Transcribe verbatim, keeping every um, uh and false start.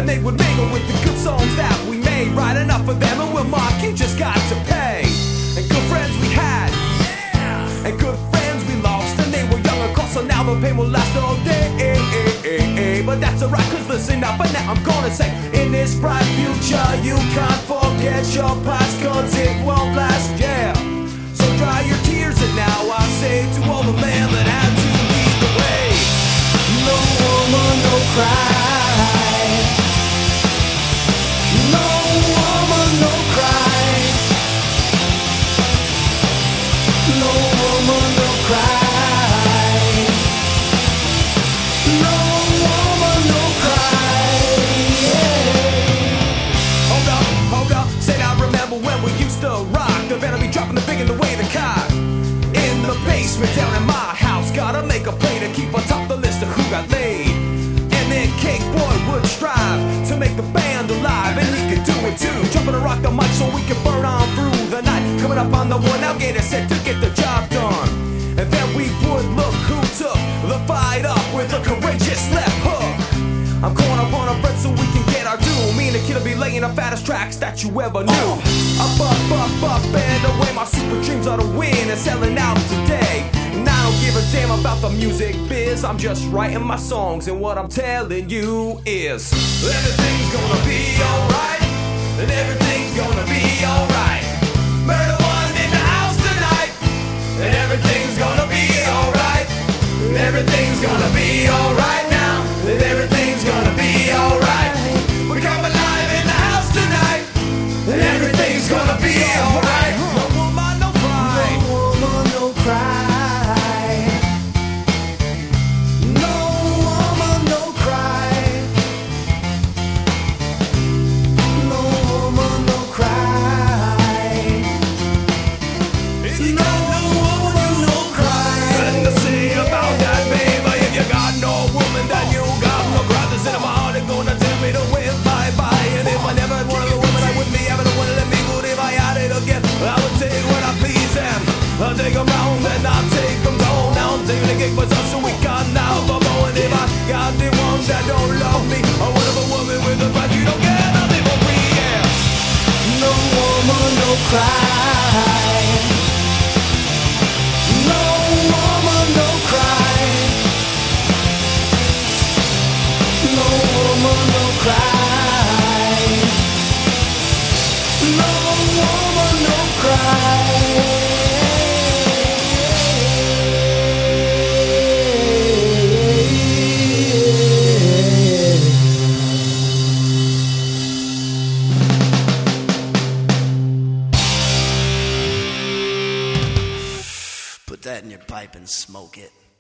and they would mingle with the good songs that we made. Right enough for them, and we'll mock, you just got to pay. And good friends we had, yeah, and good friends we lost, and they were young of course, so now the pain will last all day. But that's alright, cause listen now, but now I'm gonna say, in this bright future you can't forget your past, cause it won't last, yeah. So dry your tears, and now I say to all the men that had to lead the way, no woman, no cry. No woman, no cry. No woman, no cry. No woman, no cry. Yeah. Hold up, hold up. Said I remember when we used to rock. The band will be dropping the big and the way the cock. In the basement down in my house, gotta make a play to keep on top the list of who got laid. And then Cake Boy would strive to make the band alive, and he could do it too. Jumping to rock the mic so we can burn on through the night. Coming up on the one, now get it set to get the job done. And then we would look who took the fight up with a courageous left hook. I'm calling upon a friend so we can get our due. Me and the kid will be laying the fattest tracks that you ever knew. Up, up, up, up, and away. My super dreams are to win and selling out today. And I don't give a damn about the music biz. I'm just writing my songs, and what I'm telling you is everything's gonna be alright. And everything's gonna be alright. Murder one in the house tonight. And everything's gonna be alright. And everything's gonna be alright now. And everything's gonna be alright. We come alive in the house tonight. And everything's gonna be alright. No woman, no cry. No woman, no cry. No woman, no cry. No woman, no cry. No woman, no cry. Nothing to say about that, baby. If you got no woman, then you got no brothers in my heart. They're gonna tell me to win bye-bye. And if I never had one of the women, I wouldn't be having one of them people. If I had it again, I would take what I please them. I'll take them round and I'll take them down. Now I'm taking the gig for us so we can now for more. And if I got the ones that don't love me, or one of a woman with a fight, you don't get nothing for free, yeah. No woman, no cry. No woman, no cry. No woman, no cry. No woman, no cry. Put that in your pipe and smoke it.